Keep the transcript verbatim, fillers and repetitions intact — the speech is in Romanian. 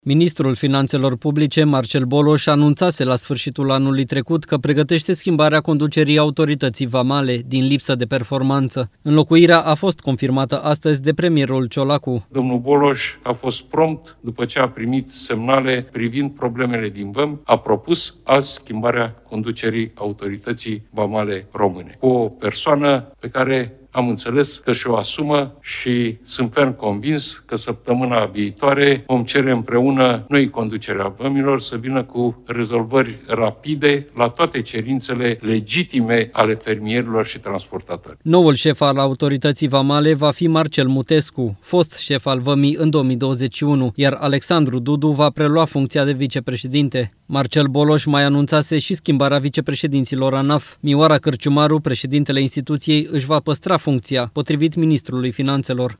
Ministrul Finanțelor Publice, Marcel Boloș, anunțase la sfârșitul anului trecut că pregătește schimbarea conducerii autorității vamale din lipsă de performanță. Înlocuirea a fost confirmată astăzi de premierul Ciolacu. Domnul Boloș a fost prompt, după ce a primit semnale privind problemele din văm, a propus azi schimbarea conducerii autorității vamale române, cu o persoană pe care am înțeles că și-o asumă și sunt ferm convins că săptămâna viitoare vom cere împreună noi conducerea vămilor să vină cu rezolvări rapide la toate cerințele legitime ale fermierilor și transportatorilor. Noul șef al autorității vamale va fi Marcel Mutescu, fost șef al vămii în două mii douăzeci și unu, iar Alexandru Dudu va prelua funcția de vicepreședinte. Marcel Boloș mai anunțase și schimbarea vicepreședinților ANAF. Mioara Cărciumaru, președintele instituției, își va păstra funcția, potrivit ministrului Finanțelor.